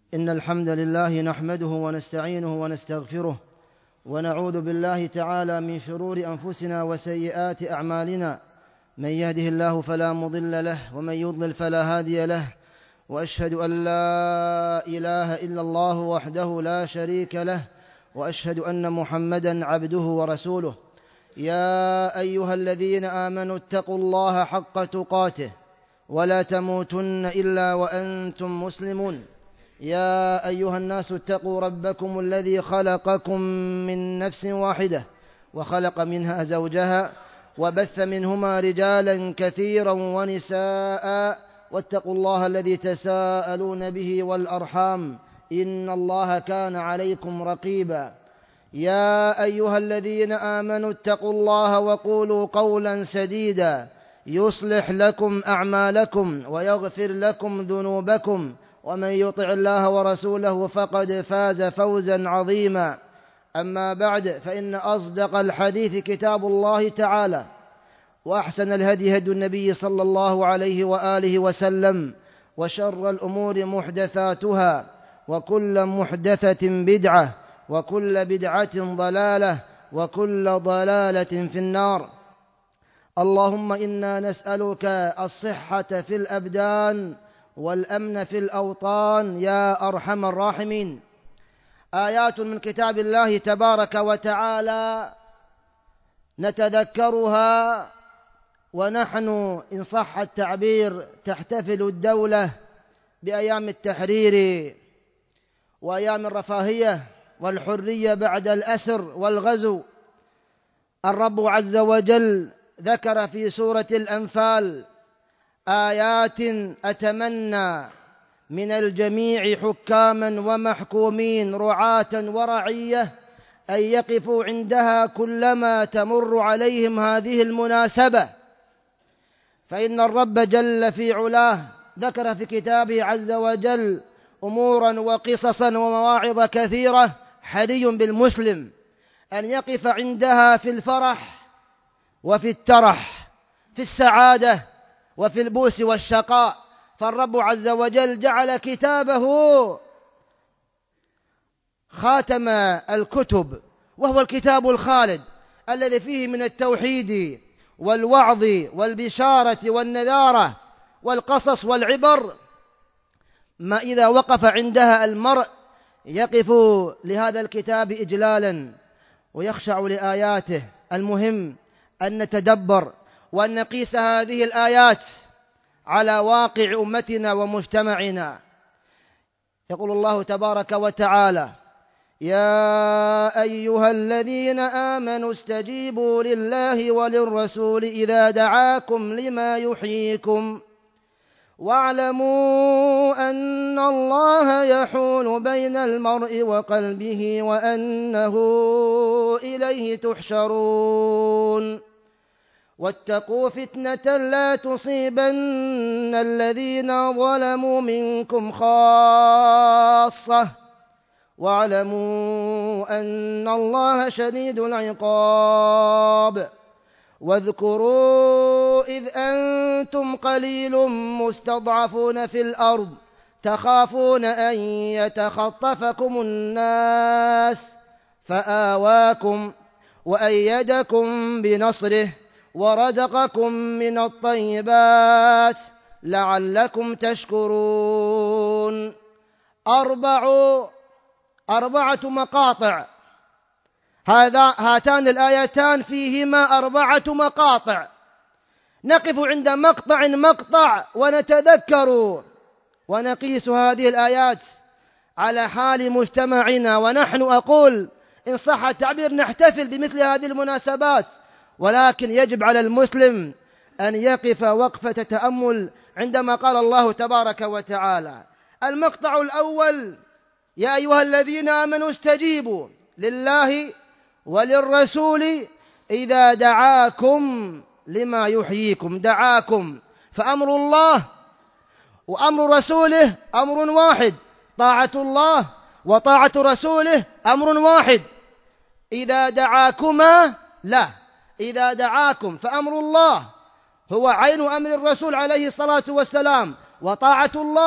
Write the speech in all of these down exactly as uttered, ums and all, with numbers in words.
إن الحمد لله نحمده ونستعينه ونستغفره ونعوذ بالله تعالى من شرور أنفسنا وسيئات أعمالنا، من يهده الله فلا مضل له ومن يضلل فلا هادي له، وأشهد أن لا إله إلا الله وحده لا شريك له، وأشهد أن محمدا عبده ورسوله. يا أيها الذين آمنوا اتقوا الله حق تقاته ولا تموتن إلا وأنتم مسلمون. يا أيها الناس اتقوا ربكم الذي خلقكم من نفس واحدة وخلق منها زوجها وبث منهما رجالا كثيرا ونساء، واتقوا الله الذي تساءلون به والأرحام إن الله كان عليكم رقيبا. يا أيها الذين آمنوا اتقوا الله وقولوا قولا سديدا يصلح لكم أعمالكم ويغفر لكم ذنوبكم، ومن يطع الله ورسوله فقد فاز فوزا عظيما. أما بعد، فإن أصدق الحديث كتاب الله تعالى، وأحسن الهدي هدي النبي صلى الله عليه وآله وسلم، وشر الأمور محدثاتها، وكل محدثة بدعة، وكل بدعة ضلالة، وكل ضلالة في النار. اللهم إنا نسألك الصحة في الأبدان والأمن في الأوطان يا أرحم الراحمين. آيات من كتاب الله تبارك وتعالى نتذكرها ونحن إن صح التعبير تحتفل الدولة بأيام التحرير وأيام الرفاهية والحرية بعد الأسر والغزو. الرب عز وجل ذكر في سورة الأنفال آيات أتمنى من الجميع حكاما ومحكومين رعاة ورعية أن يقفوا عندها كلما تمر عليهم هذه المناسبة، فإن الرب جل في علاه ذكر في كتابه عز وجل أمورا وقصصا ومواعظ كثيرة حري بالمسلم أن يقف عندها في الفرح وفي الترح، في السعادة وفي البؤس والشقاء. فالرب عز وجل جعل كتابه خاتم الكتب، وهو الكتاب الخالد الذي فيه من التوحيد والوعظ والبشارة والنذارة والقصص والعبر ما إذا وقف عندها المرء يقف لهذا الكتاب إجلالا ويخشع لآياته. المهم أن نتدبر وأن نقيس هذه الآيات على واقع أمتنا ومجتمعنا. يقول الله تبارك وتعالى: يا أيها الذين آمنوا استجيبوا لله وللرسول إذا دعاكم لما يحييكم واعلموا أن الله يحول بين المرء وقلبه وأنه إليه تحشرون واتقوا فتنة لا تصيبن الذين ظلموا منكم خاصة واعلموا أن الله شديد العقاب. واذكروا إذ أنتم قليل مستضعفون في الأرض تخافون أن يتخطفكم الناس فآواكم وأيدكم بنصره ورزقكم من الطيبات لعلكم تشكرون. أربع أربعة مقاطع، هذا هاتان الآيتان فيهما أربعة مقاطع. نقف عند مقطع مقطع ونتذكر ونقيس هذه الآيات على حال مجتمعنا. ونحن أقول إن صح التعبير نحتفل بمثل هذه المناسبات، ولكن يجب على المسلم أن يقف وقفة تأمل عندما قال الله تبارك وتعالى. المقطع الأول: يا أيها الذين آمنوا استجيبوا لله وللرسول إذا دعاكم لما يحييكم. دعاكم، فأمر الله وأمر رسوله أمر واحد، طاعة الله وطاعة رسوله أمر واحد. إذا دعاكما لا، إذا دعاكم فأمر الله هو عين أمر الرسول عليه الصلاة والسلام، وطاعة الله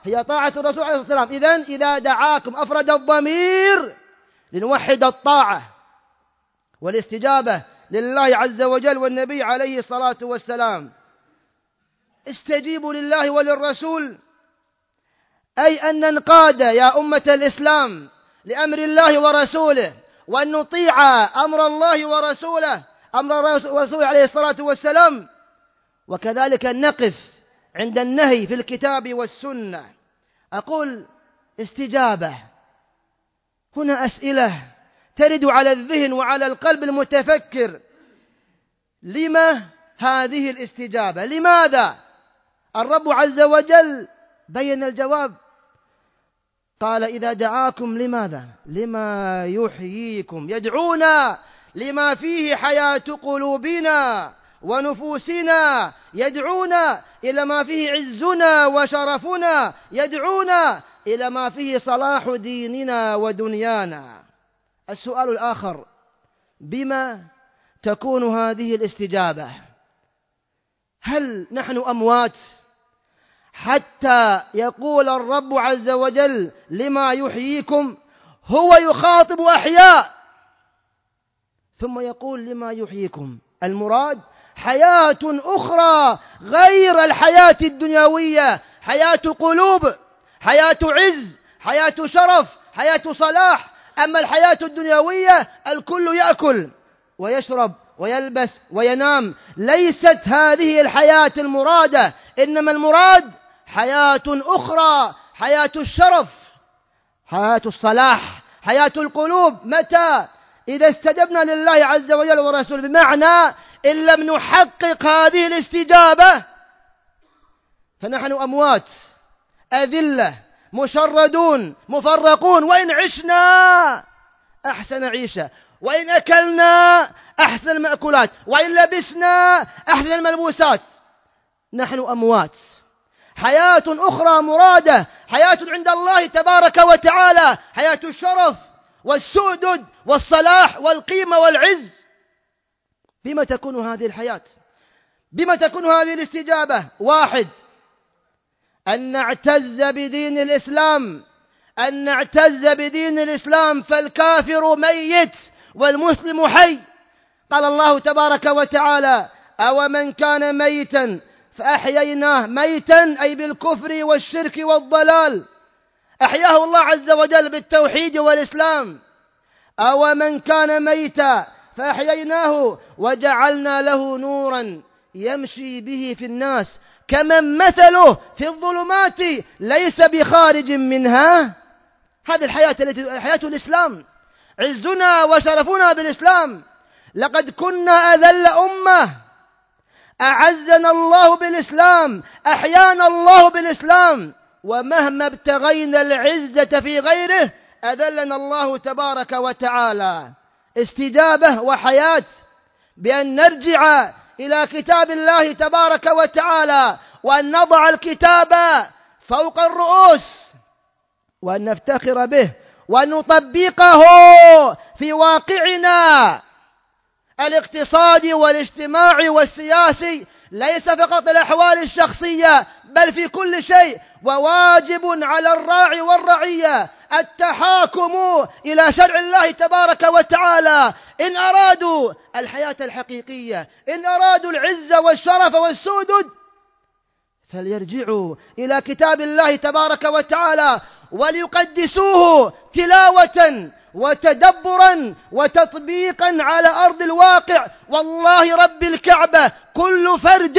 هي طاعة الرسول عليه الصلاة والسلام. إذن إذا دعاكم أفرد الضمير لنوحد الطاعة والاستجابة لله عز وجل والنبي عليه الصلاة والسلام. استجيبوا لله وللرسول، أي أن ننقاد يا أمة الإسلام لأمر الله ورسوله، وأن نطيع أمر الله ورسوله، أمر الرسول عليه الصلاة والسلام، وكذلك نقف عند النهي في الكتاب والسنة. أقول استجابة، هنا أسئلة ترد على الذهن وعلى القلب المتفكر. لما هذه الاستجابة؟ لماذا؟ الرب عز وجل بين الجواب، قال إذا دعاكم لماذا؟ لما يحييكم، يدعونا لما فيه حياة قلوبنا ونفوسنا، يدعونا إلى ما فيه عزنا وشرفنا، يدعونا إلى ما فيه صلاح ديننا ودنيانا. السؤال الآخر، بما تكون هذه الاستجابة؟ هل نحن أموات حتى يقول الرب عز وجل لما يحييكم؟ هو يخاطب أحياء ثم يقول لما يحييكم. المراد حياة أخرى غير الحياة الدنيوية، حياة قلوب، حياة عز، حياة شرف، حياة صلاح. أما الحياة الدنيوية الكل يأكل ويشرب ويلبس وينام. ليست هذه الحياة المرادة، إنما المراد حياة أخرى، حياة الشرف، حياة الصلاح، حياة القلوب. متى؟ إذا استجبنا لله عز وجل ورسوله. بمعنى إن لم نحقق هذه الاستجابة فنحن أموات أذلة مشردون مفرقون. وإن عشنا أحسن عيشة، وإن أكلنا أحسن المأكولات، وإن لبسنا أحسن الملبوسات، نحن أموات. حياة أخرى مرادة، حياة عند الله تبارك وتعالى، حياة الشرف والسؤدد والصلاح والقيمة والعز. بما تكون هذه الحياة؟ بما تكون هذه الاستجابة؟ واحد، أن نعتز بدين الإسلام، أن نعتز بدين الإسلام، فالكافر ميت والمسلم حي. قال الله تبارك وتعالى: أو من كان ميتا فأحييناه. ميتا أي بالكفر والشرك والضلال، أحياه الله عز وجل بالتوحيد والإسلام. أو من كان ميتا فأحييناه وجعلنا له نورا يمشي به في الناس كمن مثله في الظلمات ليس بخارج منها. هذه الحياة التي حياة الإسلام، عزنا وشرفنا بالإسلام. لقد كنا أذل أمة، أعزنا الله بالإسلام، أحيانا الله بالإسلام، ومهما ابتغينا العزة في غيره أذلنا الله تبارك وتعالى. استجابة وحياة بأن نرجع إلى كتاب الله تبارك وتعالى، وأن نضع الكتاب فوق الرؤوس، وأن نفتخر به، وأن نطبقه في واقعنا الاقتصادي والاجتماعي والسياسي، ليس فقط الأحوال الشخصية بل في كل شيء. وواجب على الراعي والرعية التحاكم إلى شرع الله تبارك وتعالى إن أرادوا الحياة الحقيقية، إن أرادوا العز والشرف والسؤدد، فليرجعوا إلى كتاب الله تبارك وتعالى وليقدسوه تلاوة وتدبرا وتطبيقا على أرض الواقع. والله رب الكعبة كل فرد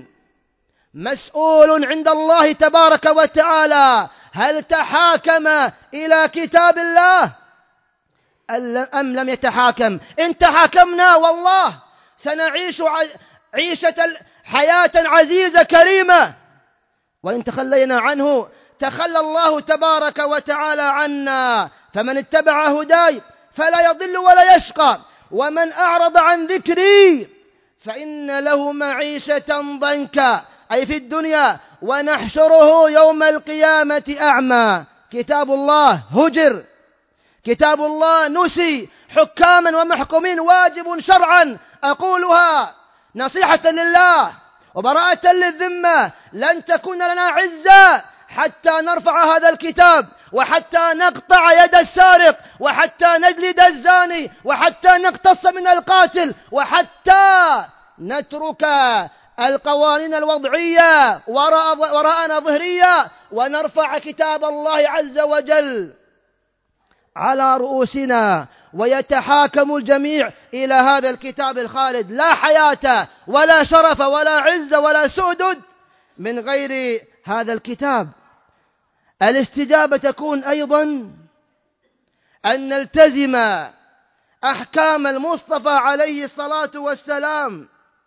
مسؤول عند الله تبارك وتعالى هل تحاكم إلى كتاب الله أم لم يتحاكم. إن تحاكمنا والله سنعيش عيشة حياة عزيزة كريمة، وإن تخلينا عنه تخلى الله تبارك وتعالى عنا. فمن اتبع هداي فلا يضل ولا يشقى، ومن أعرض عن ذكري فإن له معيشة ضنكا، أي في الدنيا، ونحشره يوم القيامة أعمى. كتاب الله هجر، كتاب الله نسي حكاما ومحكومين، واجب شرعا. أقولها نصيحة لله وبراءة للذمة، لن تكون لنا عزة حتى نرفع هذا الكتاب، وحتى نقطع يد السارق، وحتى نجلد الزاني، وحتى نقتص من القاتل، وحتى نترك القوانين الوضعية وراء وراءنا ظهرية، ونرفع كتاب الله عز وجل على رؤوسنا، ويتحاكم الجميع إلى هذا الكتاب الخالد. لا حياة ولا شرف ولا عز ولا سؤدد من غير هذا الكتاب. الاستجابة تكون أيضا أن نلتزم أحكام المصطفى عليه الصلاة والسلام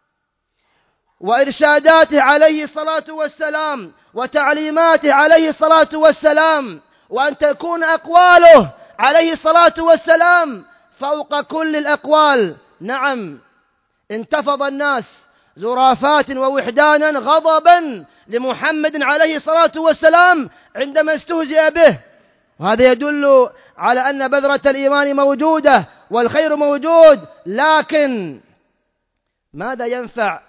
وإرشاداته عليه الصلاة والسلام وتعليماته عليه الصلاة والسلام، وأن تكون أقواله عليه الصلاة والسلام فوق كل الأقوال. نعم، انتفض الناس زرافات ووحدانا غضبا لمحمد عليه الصلاة والسلام عندما استهزئ به، وهذا يدل على أن بذرة الإيمان موجودة والخير موجود. لكن ماذا ينفع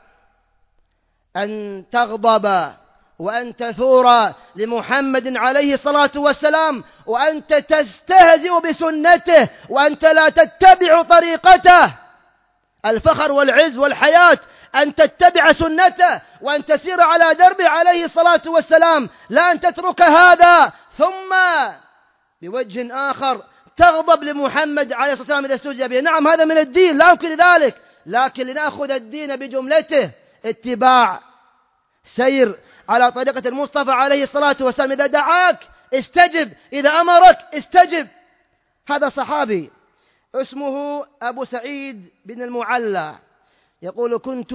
أن تغضب وأن تثور لمحمد عليه الصلاة والسلام وأنت تستهزئ بسنته وأنت لا تتبع طريقته؟ الفخر والعز والحياة أن تتبع سنته وأن تسير على دربه عليه الصلاة والسلام، لا أن تترك هذا ثم بوجه آخر تغضب لمحمد عليه الصلاة والسلام إذا استهزئ به. نعم، هذا من الدين، لا يمكن ذلك، لكن لنأخذ الدين بجملته، اتباع، سير على طريقة المصطفى عليه الصلاة والسلام. إذا دعاك استجب، إذا أمرك استجب. هذا صحابي اسمه أبو سعيد بن المعلى يقول: كنت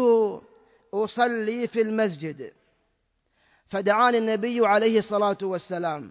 أصلي في المسجد فدعاني النبي عليه الصلاة والسلام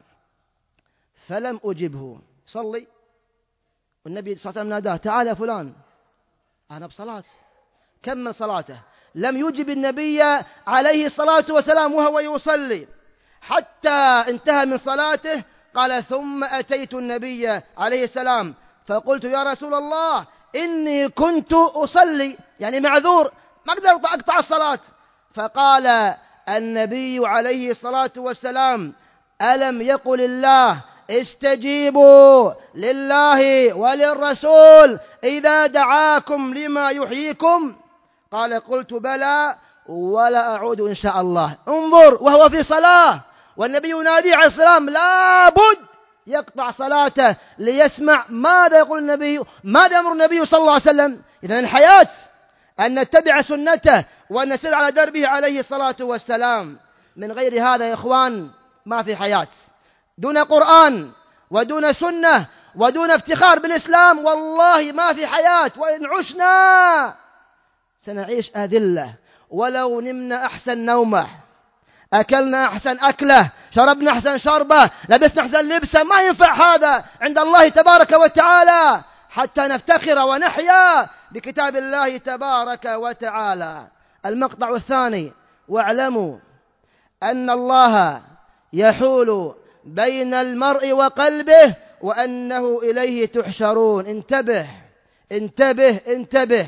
فلم أجبه. صلي، والنبي صلى الله عليه وسلم ناداه: تعال يا فلان، أنا بصلاة. كمل صلاته، لم يجب النبي عليه الصلاة والسلام وهو يصلي حتى انتهى من صلاته. قال: ثم أتيت النبي عليه السلام فقلت: يا رسول الله، إني كنت أصلي، يعني معذور، ما أقدر أقطع الصلاة. فقال النبي عليه الصلاة والسلام: ألم يقل الله استجيبوا لله وللرسول إذا دعاكم لما يحييكم؟ قال: قلت بلى ولا أعود إن شاء الله. انظر، وهو في صلاة والنبي ينادي عليه السلام، لابد يقطع صلاته ليسمع ماذا يقول النبي، ماذا أمر النبي صلى الله عليه وسلم. إذن الحياة أن نتبع سنته وأن نسير على دربه عليه الصلاة والسلام. من غير هذا يا إخوان ما في حياة. دون قرآن ودون سنة ودون افتخار بالإسلام والله ما في حياة. وإن عشنا سنعيش أذلة، ولو نمنا أحسن نومه، أكلنا أحسن أكله، شربنا أحسن شربه، لبسنا أحسن لبسه، ما ينفع هذا عند الله تبارك وتعالى حتى نفتخر ونحيا بكتاب الله تبارك وتعالى. المقطع الثاني: واعلموا أن الله يحول بين المرء وقلبه وأنه إليه تحشرون. انتبه انتبه انتبه.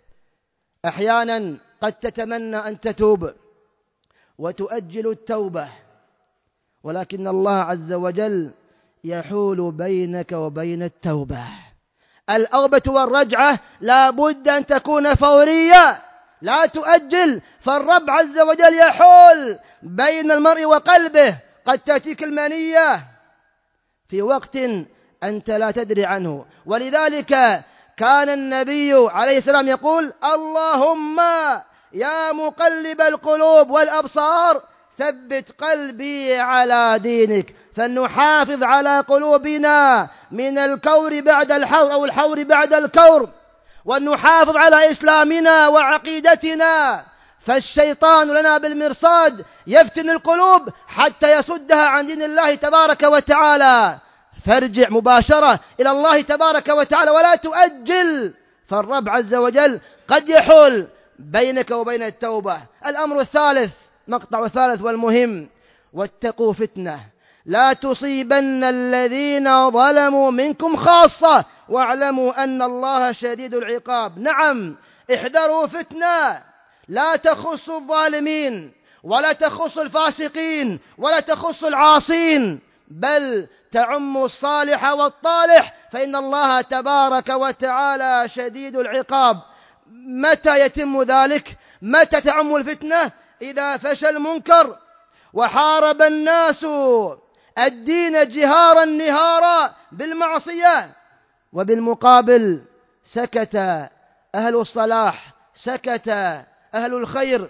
أحيانا قد تتمنى أن تتوب وتؤجل التوبة، ولكن الله عز وجل يحول بينك وبين التوبة. الأوبة والرجعة لا بد أن تكون فورية، لا تؤجل، فالرب عز وجل يحول بين المرء وقلبه. قد تأتيك المنية في وقت أنت لا تدري عنه، ولذلك كان النبي عليه السلام يقول: اللهم يا مقلب القلوب والأبصار ثبت قلبي على دينك. فلنحافظ على قلوبنا من الكور بعد الحور أو الحور بعد الكور، ونحافظ على إسلامنا وعقيدتنا، فالشيطان لنا بالمرصاد يفتن القلوب حتى يصدها عن دين الله تبارك وتعالى. فارجع مباشرة إلى الله تبارك وتعالى ولا تؤجل، فالرب عز وجل قد يحول بينك وبين التوبة. الأمر الثالث، مقطع الثالث والمهم: واتقوا فتنة لا تصيبن الذين ظلموا منكم خاصة واعلموا أن الله شديد العقاب. نعم، احذروا فتنة لا تخص الظالمين ولا تخص الفاسقين ولا تخص العاصين، بل تعم الصالح والطالح، فإن الله تبارك وتعالى شديد العقاب. متى يتم ذلك؟ متى تعم الفتنة؟ إذا فشى المنكر وحارب الناس الدين جهارا نهارا بالمعصية، وبالمقابل سكت أهل الصلاح، سكت أهل الخير،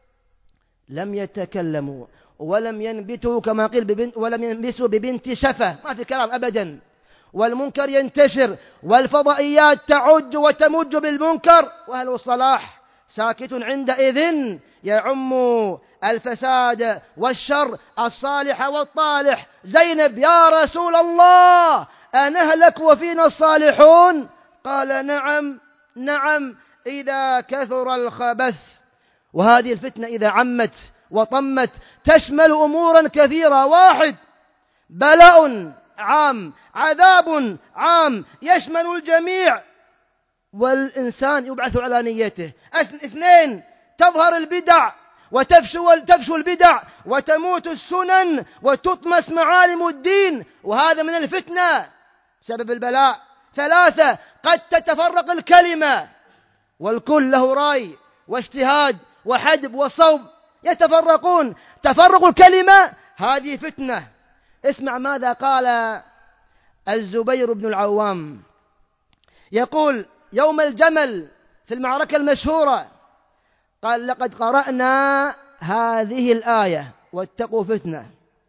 لم يتكلموا ولم ينبتوا كما قيل ببنت ولم ينبسوا ببنت شفة، ما في كلام أبدا. والمنكر ينتشر والفضائيات تعج وتمج بالمنكر، وأهل الصلاح ساكت عندئذ، يعم الفساد والشر الصالح والطالح. زينب: يا رسول الله أنهلك وفينا الصالحون؟ قال: نعم نعم إذا كثر الخبث. وهذه الفتنة إذا عمت وطمت تشمل أمورا كثيرة. واحد: بلاء عام، عذاب عام يشمل الجميع والإنسان يبعث على نيته. اثنين: تظهر البدع وتفشو البدع وتموت السنن وتطمس معالم الدين، وهذا من الفتنة سبب البلاء. ثلاثة: قد تتفرق الكلمة والكل له رأي واجتهاد وحدب وصوب، يتفرقون. تفرق الكلمة هذه فتنة. اسمع ماذا قال الزبير بن العوام، يقول يوم الجمل في المعركة المشهورة، قال: لقد قرأنا هذه الآية واتقوا فتنة.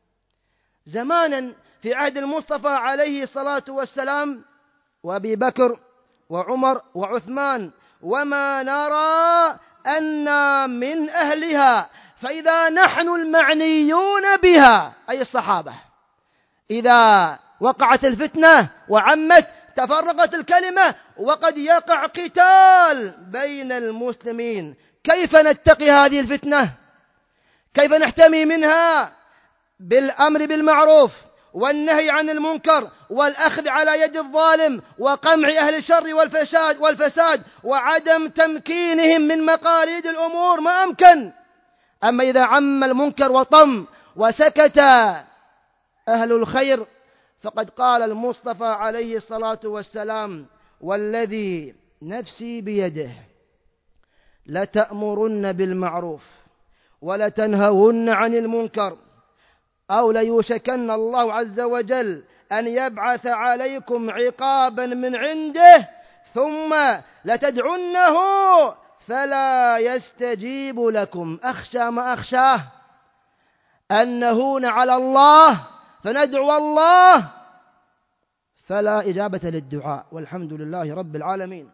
زمانا في عهد المصطفى عليه الصلاة والسلام وأبي بكر وعمر وعثمان، وما نرى أن من أهلها، فإذا نحن المعنيون بها أي الصحابة، إذا وقعت الفتنة وعمت تفرقت الكلمة وقد يقع قتال بين المسلمين، كيف نتقي هذه الفتنة؟ كيف نحتمي منها؟ بالأمر بالمعروف والنهي عن المنكر والأخذ على يد الظالم وقمع أهل الشر والفساد والفساد وعدم تمكينهم من مقاليد الأمور ما أمكن. أما إذا عم المنكر وطم وسكت أهل الخير، فقد قال المصطفى عليه الصلاة والسلام: والذي نفسي بيده لتأمرن بالمعروف ولتنهون عن المنكر، أو ليوشكن الله عز وجل أن يبعث عليكم عقابا من عنده ثم لتدعنه فلا يستجيب لكم. أخشى ما أخشاه أن نهون على الله فندعو الله فلا إجابة للدعاء، والحمد لله رب العالمين.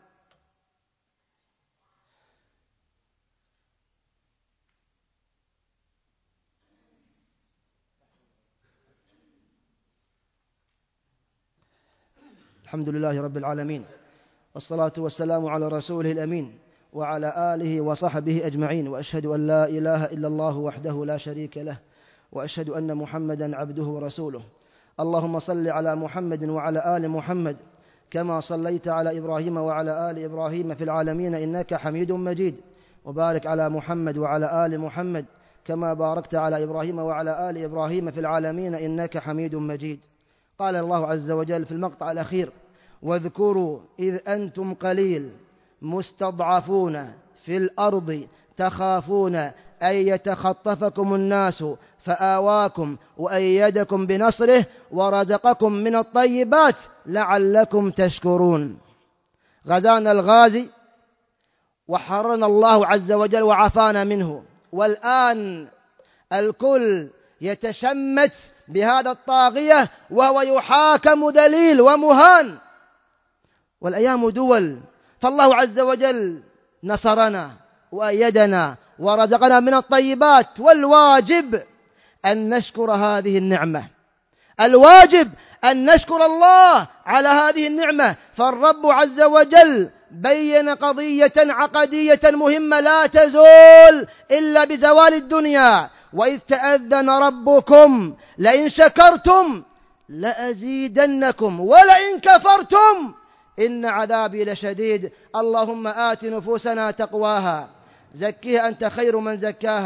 الحمد لله رب العالمين، والصلاة والسلام على رسوله الأمين وعلى آله وصحبه أجمعين، وأشهد أن لا إله إلا الله وحده لا شريك له، وأشهد أن محمدا عبده ورسوله. اللهم صل على محمد وعلى آل محمد كما صليت على إبراهيم وعلى آل إبراهيم في العالمين إنك حميد مجيد، وبارك على محمد وعلى آل محمد كما باركت على إبراهيم وعلى آل إبراهيم في العالمين إنك حميد مجيد. قال الله عز وجل في المقطع الأخير: واذكروا إذ أنتم قليل مستضعفون في الأرض تخافون أن يتخطفكم الناس فآواكم وأيدكم بنصره ورزقكم من الطيبات لعلكم تشكرون. غزانا الغازي وحررنا الله عز وجل وعافانا منه، والآن الكل يتشمت بهذا الطاغية وهو يحاكم ذليل ومهان، والأيام دول، فالله عز وجل نصرنا وأيدنا ورزقنا من الطيبات، والواجب أن نشكر هذه النعمة. الواجب أن نشكر الله على هذه النعمة، فالرب عز وجل بين قضية عقدية مهمة لا تزول إلا بزوال الدنيا: وإذ تأذن ربكم لئن شكرتم لأزيدنكم ولئن كفرتم إن عذابي لشديد. اللهم آت نفوسنا تقواها، زكيها أنت خير من زكاها،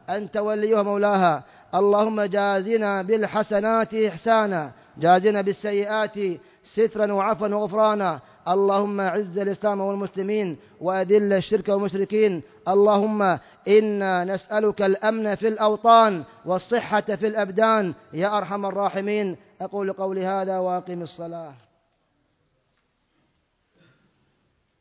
أنت وليها مولاها. اللهم جازنا بالحسنات إحسانا، جازنا بالسيئات سترا وعفوا وغفرانا. اللهم أعز الإسلام والمسلمين وأذل الشرك والمشركين. اللهم إنا نسألك الأمن في الأوطان والصحة في الأبدان يا أرحم الراحمين. أقول قولي هذا وأقم الصلاة.